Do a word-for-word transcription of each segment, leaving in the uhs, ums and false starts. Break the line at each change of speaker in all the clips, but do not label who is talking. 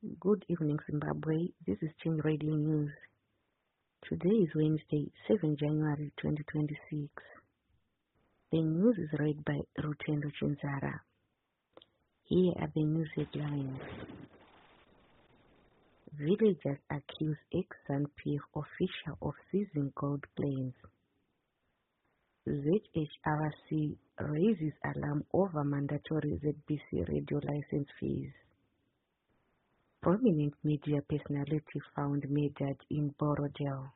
Good evening, Zimbabwe. This is Change Radio News. Today is Wednesday, seventh January twenty twenty-six. The news is read by Rutendo Chinzara. Here are the news headlines. Villagers accuse ex-ZANU P F official of seizing gold claims. Z H R C raises alarm over mandatory Z B C radio license fees. Prominent media personality found murdered in Borodale.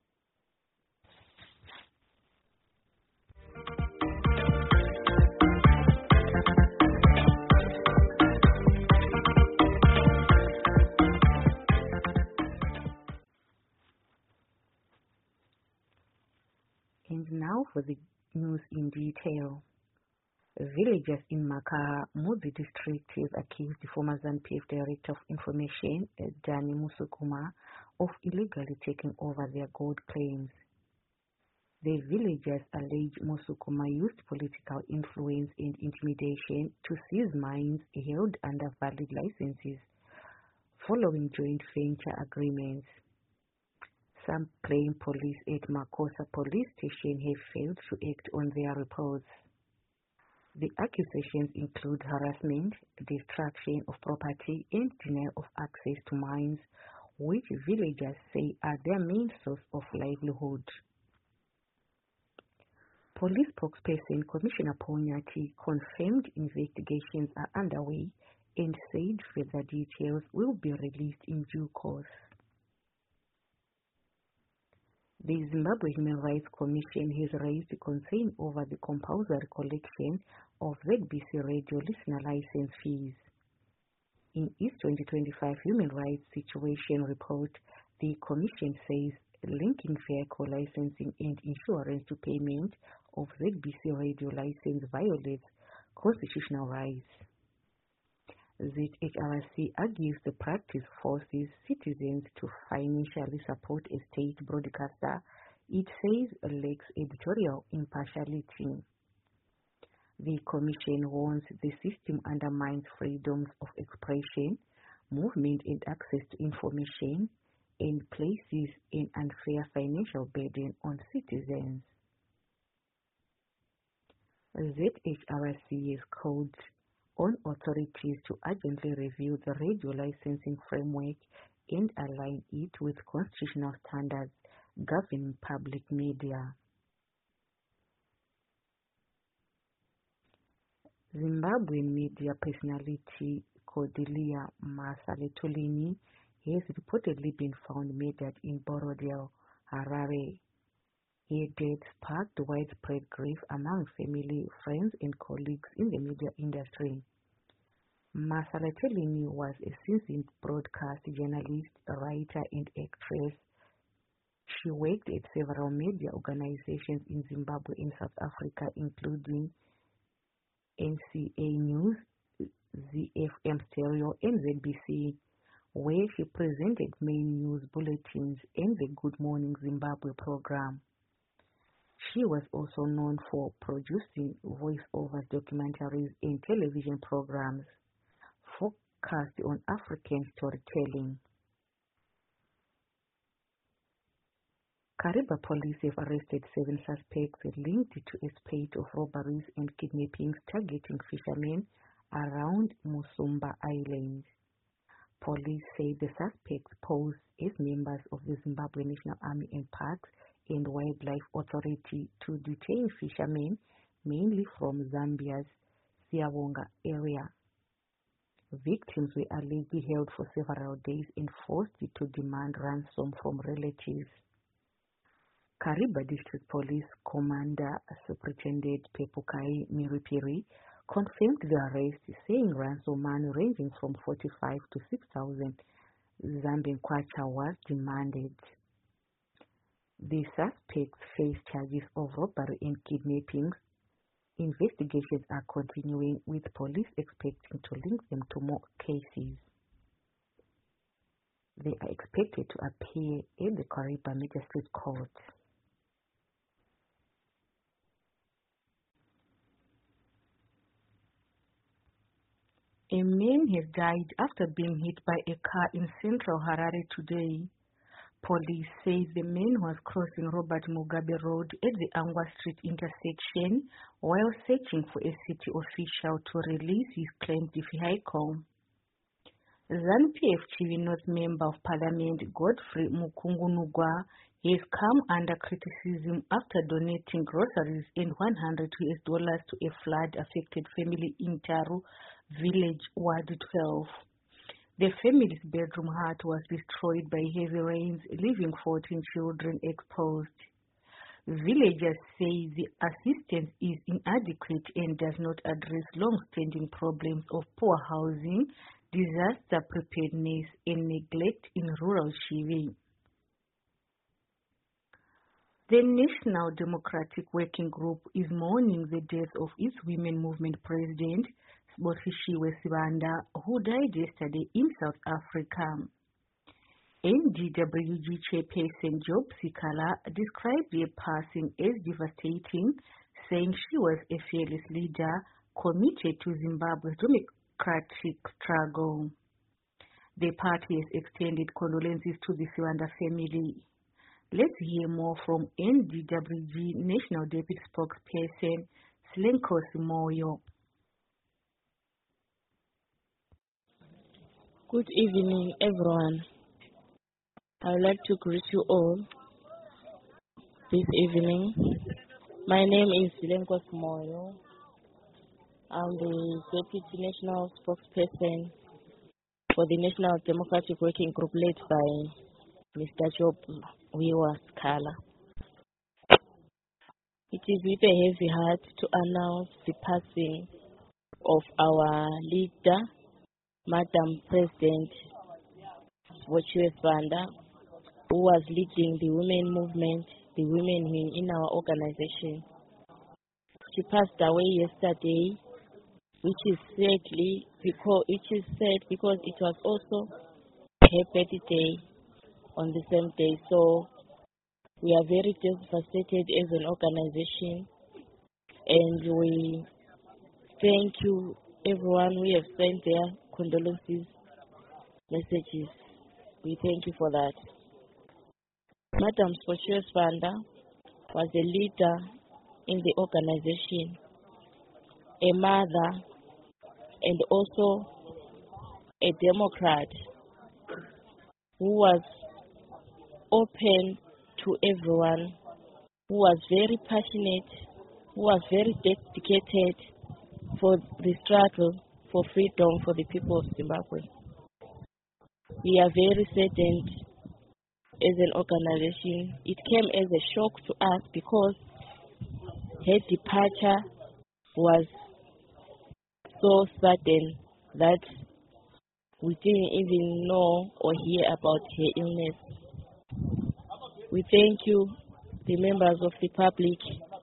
And now for the news in detail. Villagers in Makara, Mudzi district have accused the former ZANU P F Director of Information, Dani Musukuma, of illegally taking over their gold claims. The villagers allege Musukuma used political influence and intimidation to seize mines held under valid licenses following joint venture agreements. Some claim police at Makosa police station have failed to act on their reports. The accusations include harassment, destruction of property, and denial of access to mines, which villagers say are their main source of livelihood. Police spokesperson Commissioner Ponyati confirmed investigations are underway and said further details will be released in due course. The Zimbabwe Human Rights Commission has raised concern over the compulsory collection of Z B C radio listener license fees. In its twenty twenty-five Human Rights Situation Report, the Commission says linking vehicle licensing and insurance to payment of Z B C radio license violates constitutional rights. Z H R C argues the practice forces citizens to financially support a state broadcaster it says lacks editorial impartiality. The Commission warns the system undermines freedoms of expression, movement and access to information, and places an unfair financial burden on citizens. Z H R C has called on authorities to urgently review the radio licensing framework and align it with constitutional standards governing public media. Zimbabwean media personality Cordelia Masaletolini has reportedly been found murdered in Borodale, Harare. Her death sparked widespread grief among family, friends, and colleagues in the media industry. Masaletolini was a seasoned broadcast journalist, writer, and actress. She worked at several media organizations in Zimbabwe and South Africa, including N C A News, Z F M Stereo, and Z B C, where she presented main news bulletins and the Good Morning Zimbabwe program. She was also known for producing voice-over documentaries and television programs focused on African storytelling. Kariba police have arrested seven suspects linked to a spate of robberies and kidnappings targeting fishermen around Musumba Island. Police say the suspects pose as members of the Zimbabwe National Army and Parks and Wildlife Authority to detain fishermen, mainly from Zambia's Siawonga area. Victims were allegedly held for several days and forced to demand ransom from relatives. Kariba District Police Commander Superintendent Pepukai Miripiri confirmed the arrest, saying ransom money ranging from forty-five to six thousand Zambian kwacha was demanded. The suspects face charges of robbery and kidnapping. Investigations are continuing, with police expecting to link them to more cases. They are expected to appear at the Kariba Magistrate Court. A man has died after being hit by a car in central Harare today. Police say the man was crossing Robert Mugabe Road at the Angwa Street intersection while searching for a city official to release his claimed vehicle. ZANU-P F Chief North Member of Parliament Godfrey Mukungunugwa has come under criticism after donating groceries and one hundred U S dollars to a flood-affected family in Taru Village, Ward twelve. The family's bedroom hut was destroyed by heavy rains, leaving fourteen children exposed. Villagers say the assistance is inadequate and does not address long-standing problems of poor housing, disaster preparedness, and neglect in rural Chivi. The National Democratic Working Group is mourning the death of its Women Movement President, Sibosishiwe Sibanda, who died yesterday in South Africa. N D W G chairperson Job Sikala described the passing as devastating, saying she was a fearless leader committed to Zimbabwe's democratic struggle. The party has extended condolences to the Sibanda family. Let's hear more from N D W G National Deputy Spokesperson Slenkosi Moyo.
Good evening, everyone. I would like to greet you all this evening. My name is Slenkosi Moyo. I'm the Deputy National Spokesperson for the National Democratic Working Group led by Mister Job Wiwa Sikala. It is with a heavy heart to announce the passing of our leader, Madam President Sibosishiwe Sibanda, who was leading the women movement, the women wing in our organization. She passed away yesterday, which is sadly because which is sad because it was also her birthday on the same day. So we are very devastated as an organization, and we thank you everyone who have sent their condolences messages. We thank you for that. Madam Sibosishiwe Sibanda was a leader in the organization, a mother, and also a Democrat who was open to everyone, who was very passionate, who was very dedicated for the struggle for freedom for the people of Zimbabwe. We are very saddened as an organization. It came as a shock to us because her departure was so sudden that we didn't even know or hear about her illness. We thank you, the members of the public,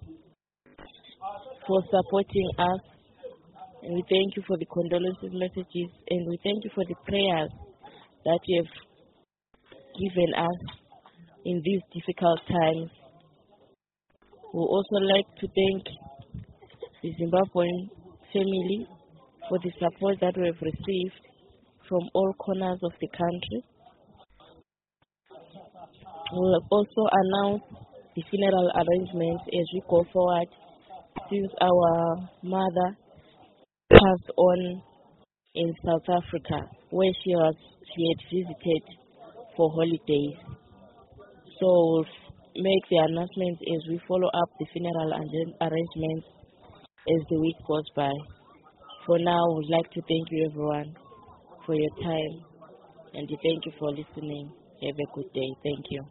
for supporting us, and we thank you for the condolences messages, and we thank you for the prayers that you have given us in these difficult times. We would also like to thank the Zimbabwean family for the support that we have received from all corners of the country. We will also announce the funeral arrangements as we go forward, since our mother passed on in South Africa, where she was she had visited for holidays. So we'll make the announcements as we follow up the funeral arrangements as the week goes by. For now, we'd like to thank you everyone for your time, and thank you for listening. Have a good day. Thank you.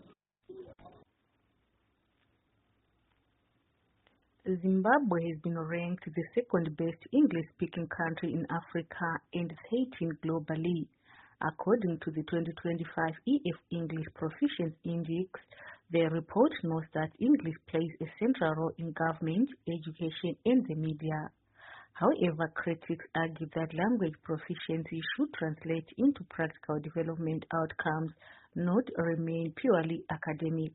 Zimbabwe has been ranked the second best English-speaking country in Africa and thirteenth globally, according to the twenty twenty-five E F English Proficiency Index. The report notes that English plays a central role in government, education, and the media. However, critics argue that language proficiency should translate into practical development outcomes, not remain purely academic.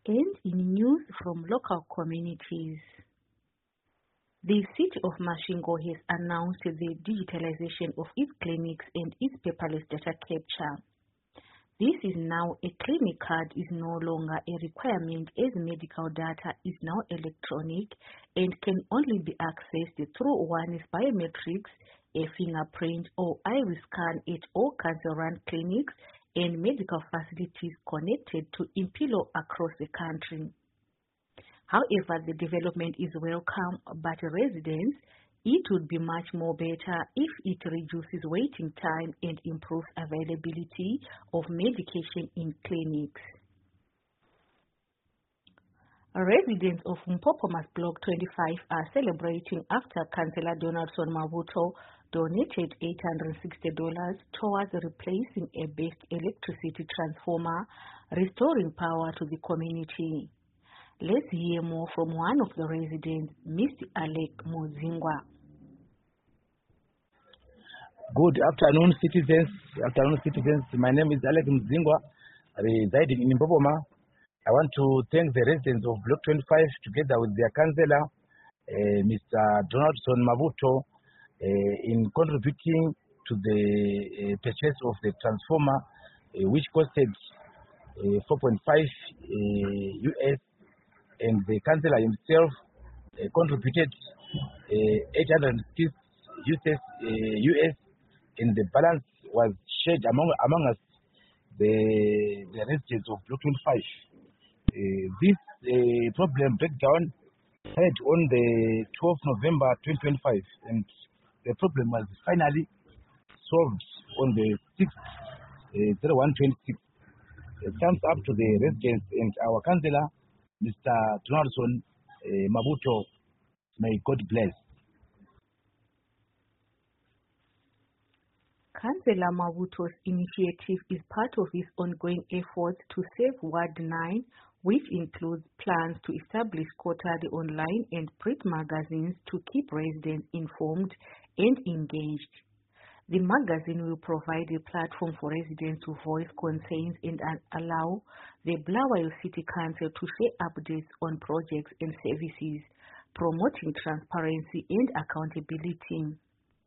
And in news from local communities, the city of Masvingo has announced the digitalization of its clinics and its paperless data capture. This is now a clinic card is no longer a requirement, as medical data is now electronic and can only be accessed through one's biometrics, a fingerprint or iris scan at all cancer-run clinics and medical facilities connected to Impilo across the country. However, the development is welcome, but residents, it would be much more better if it reduces waiting time and improves availability of medication in clinics. Residents of Mpopomas Block twenty-five are celebrating after Councillor Donaldson Mavuto donated eight hundred sixty dollars towards replacing a best electricity transformer, restoring power to the community. Let's hear more from one of the residents, Mister Alec Muzingwa.
Good afternoon, citizens. Afternoon, citizens. My name is Alec Muzingwa, residing in Mpopoma. I want to thank the residents of Block twenty-five, together with their councillor, uh, Mister Donaldson Mavuto, uh, in contributing to the uh, purchase of the transformer, uh, which costed uh, four point five uh, U S, and the councillor himself uh, contributed uh, eight hundred six U S, and the balance was shared among among us, the, the residents of Block twenty-five. Uh, this uh, problem breakdown had on the twelfth of November twenty twenty-five, and the problem was finally solved on the sixth of January twenty twenty-six. Uh, thumbs up to the residents and our councillor, Mister Donaldson uh, Mavuto. May God bless.
Councillor Mavuto's initiative is part of his ongoing efforts to save Ward nine, which includes plans to establish quarterly online and print magazines to keep residents informed and engaged. The magazine will provide a platform for residents to voice concerns and allow the Bulawayo City Council to share updates on projects and services, promoting transparency and accountability.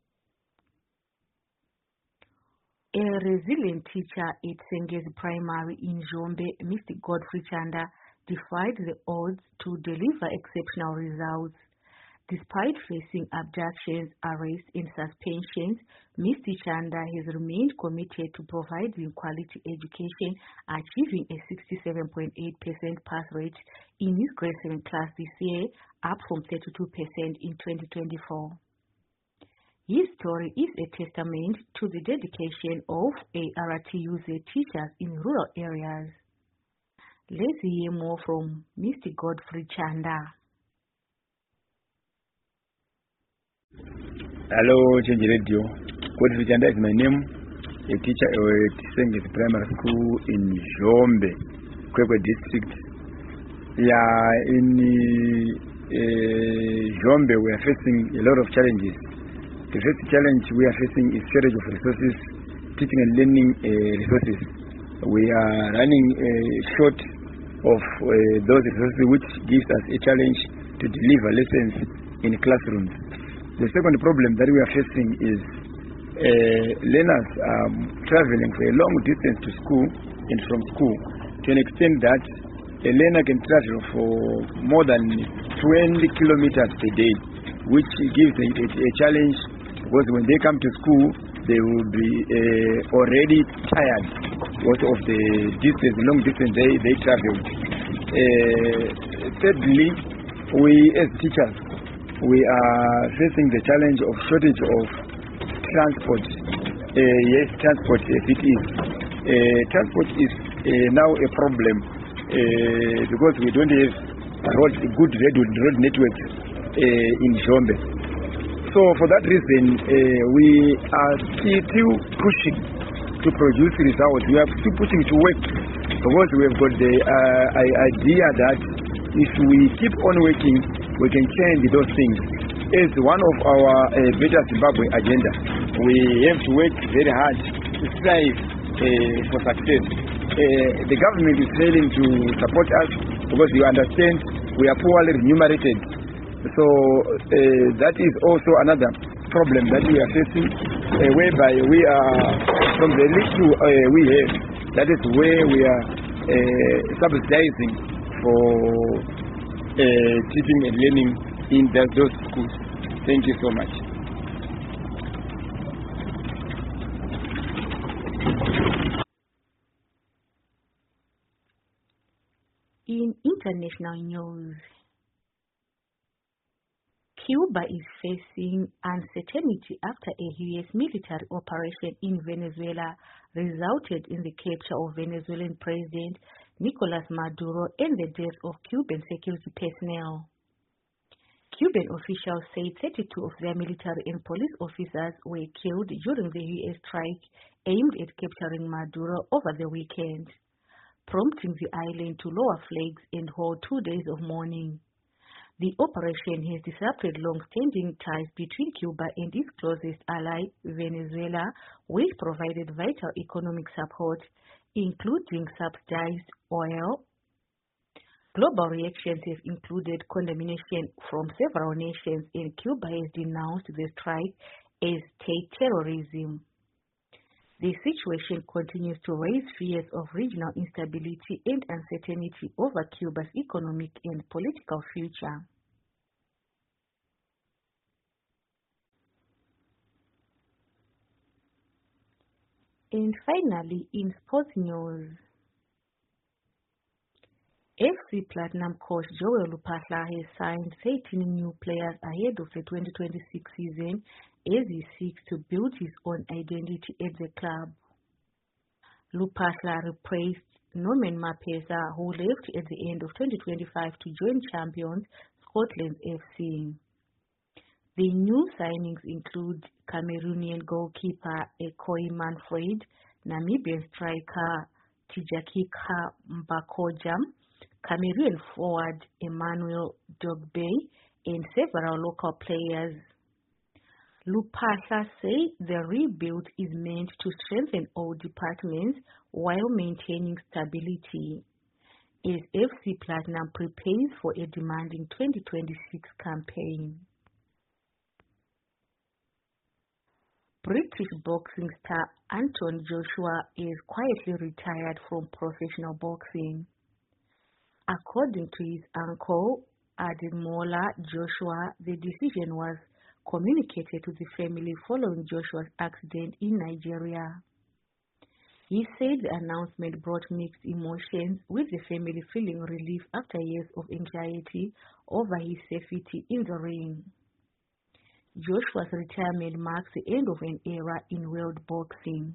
A resilient teacher at Sengezi Primary in Njombe, Mister Godfrey Chanda, defied the odds to deliver exceptional results. Despite facing abductions, arrests, and suspensions, Mister Chanda has remained committed to providing quality education, achieving a sixty-seven point eight percent pass rate in his grade seven class this year, up from thirty-two percent in twenty twenty-four. His story is a testament to the dedication of A R T U Z teachers in rural areas. Let's hear more from Mister Godfrey Chanda.
Hello, Change Radio. Godfrey Chanda is my name, a teacher at Sengezi Primary School in Njombe, Kwekwe District. Yeah, in uh, Njombe we are facing a lot of challenges. The first challenge we are facing is shortage of resources, teaching and learning uh, resources. We are running uh, short of uh, those resources, which gives us a challenge to deliver lessons in classrooms. The second problem that we are facing is uh, learners um, traveling for a long distance to school and from school, to an extent that a learner can travel for more than twenty kilometers per day, which gives a, a, a challenge, because when they come to school, they will be uh, already tired because of the distance, long distance they, they travel. Uh, thirdly, we as teachers, we are facing the challenge of shortage of transport. Uh, yes, transport as it is. Uh, transport is uh, now a problem uh, because we don't have road, good road, road networks uh, in Njombe. So for that reason, uh, we are still pushing to produce results. We are still pushing to work, because we have got the uh, idea that if we keep on working, we can change those things. As one of our uh, Better Zimbabwe agenda, we have to work very hard to strive uh, for success. Uh, the government is failing to support us. because you understand we are poorly remunerated. So uh, that is also another problem that we are facing, uh, whereby we are, from the little uh, we have, that is where we are uh, subsidizing for uh, teaching and learning in the, those schools. Thank you so much.
In international news, Cuba is facing uncertainty after a U S military operation in Venezuela resulted in the capture of Venezuelan President Nicolas Maduro and the death of Cuban security personnel. Cuban officials say thirty-two of their military and police officers were killed during the U S strike aimed at capturing Maduro over the weekend, prompting the island to lower flags and hold two days of mourning. The operation has disrupted long-standing ties between Cuba and its closest ally, Venezuela, which provided vital economic support, including subsidized oil. Global reactions have included condemnation from several nations, and Cuba has denounced the strike as state terrorism. The situation continues to raise fears of regional instability and uncertainty over Cuba's economic and political future. And finally, in sports news, F C Platinum coach Joel Lupahla has signed thirteen new players ahead of the twenty twenty-six season as he seeks to build his own identity at the club. Lupahla replaced Norman Mapesa, who left at the end of twenty twenty-five to join champions Scotland F C. The new signings include Cameroonian goalkeeper Ekoi Manfred, Namibian striker Tijakika Mbakojam, Cameroon forward Emmanuel Dogbe, and several local players. Lupahla said the rebuild is meant to strengthen all departments while maintaining stability, as F C Platinum prepares for a demanding twenty twenty-six campaign. British boxing star Anthony Joshua is quietly retired from professional boxing. According to his uncle, Ademola Joshua, the decision was communicated to the family following Joshua's accident in Nigeria. He said the announcement brought mixed emotions, with the family feeling relief after years of anxiety over his safety in the ring. Joshua's retirement marks the end of an era in world boxing.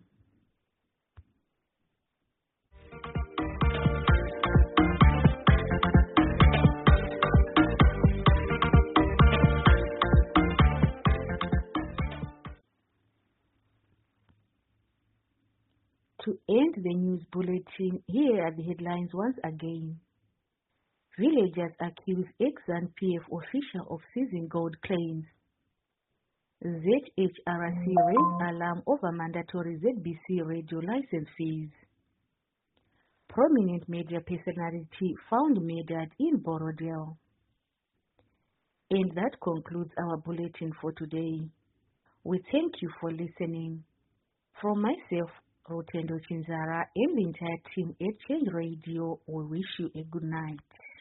To end the news bulletin, here are the headlines once again. Villagers accuse ex-Z A N P F official of seizing gold claims. Z H R C raised alarm over mandatory Z B C radio license fees. Prominent media personality found murdered in Borodale. And that concludes our bulletin for today. We thank you for listening. From myself, Rotendo Chinzara, and the entire team at Change Radio, we wish you a good night.